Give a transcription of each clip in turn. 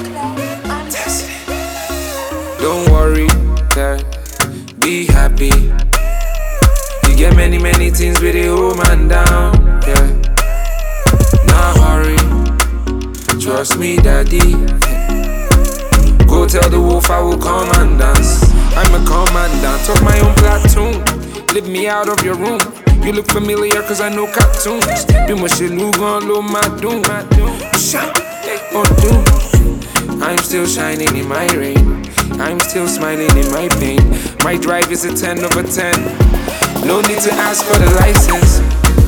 Don't worry, yeah. Be happy. You get many, many things with the old man down, yeah. Nah hurry, trust me, daddy. Go tell the wolf I will come and dance. I'm a commandant of my own platoon. Lift me out of your room. You look familiar cause I know cartoons. Be my shit, gon' low my doom. Shine, on doom. I'm still shining in my rain. I'm still smiling in my pain. My drive is a 10 over 10. No need to ask for the license.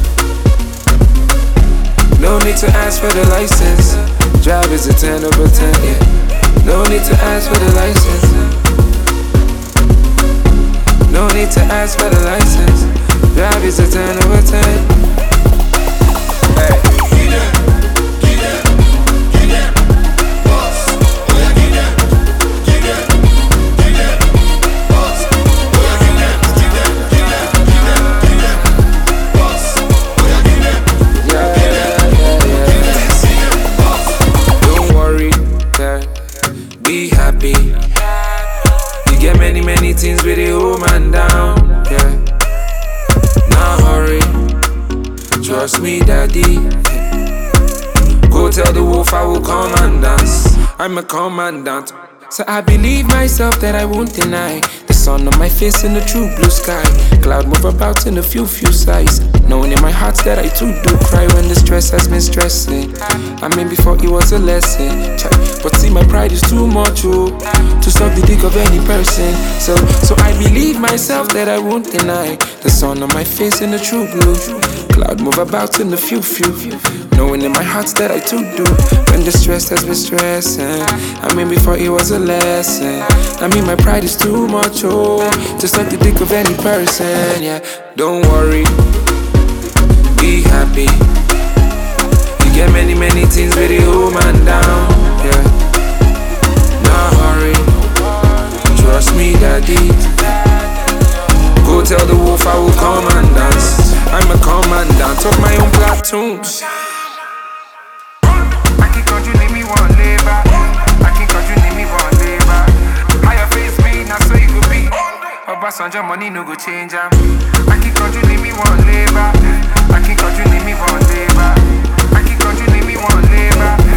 No need to ask for the license. Drive is a 10 over 10, yeah. No need to ask for the license. No need to ask for the license. Drive is a 10 over 10. Hey. Don't worry, yeah. Be happy. You get many, many things with the old man down, yeah. Nah hurry, trust me, daddy. Go tell the wolf I will come and dance. I'm a commandant, so I believe myself that I won't deny. The sun on my face in the true blue sky. Cloud move about in a few sighs. Knowing in my heart that I too do cry when the stress has been stressing. I mean before it was a lesson, but see my pride is too much, oh, to suck the dick of any person. So I believe myself that I won't deny. The sun on my face in the true blue. Cloud move about in a few. Knowing in my heart that I too do when the stress has been stressing. I mean before it was a lesson. I mean my pride is too much, oh, to suck the dick of any person, yeah. Don't worry, be happy. You get many, many things with the old man down, yeah. Nah hurry, trust me, daddy. Go tell the wolf I will come and dance. I'm a commandant of my own platoon. I can call you, leave me one labor. I can call you, leave me one labor. How your face be, now so you could be. Obasanjo money no go change am. I can call you, leave me one labor. I can call you, leave me one labor. I can call you, leave me one labor.